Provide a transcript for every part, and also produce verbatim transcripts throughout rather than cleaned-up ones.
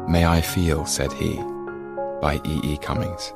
May I Feel, said he, by E. E. Cummings.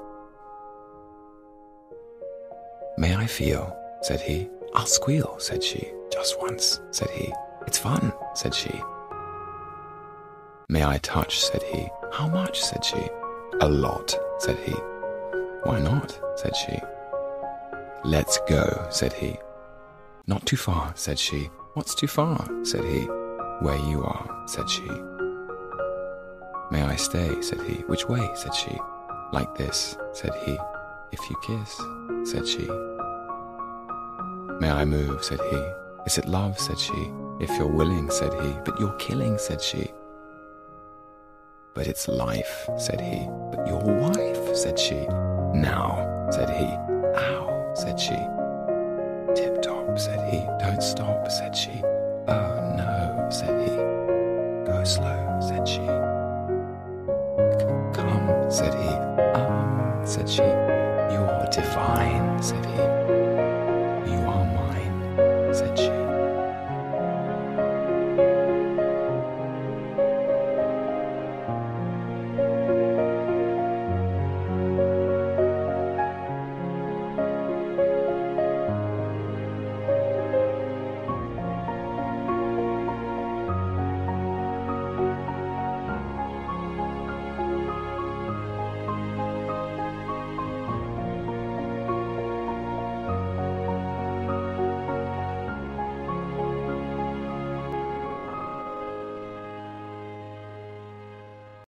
May I feel, said he. I'll squeal, said she. Just once, said he. It's fun, said she. May I touch, said he. How much, said she. A lot, said he. Why not, said she. Let's go, said he. Not too far, said she. What's too far, said he. Where you are, said she. May I stay, said he. Which way, said she. Like this, said he. If you kiss, said she. May I move, said he. Is it love, said she. If you're willing, said he. But you're killing, said she. But it's life, said he. But your wife, said she. Now, said he. Ow, said she. Tip-top, said he. Don't stop, said she. Oh no, said he. Go slow, said she. Come, said he. Um, said she. You're divine, said he.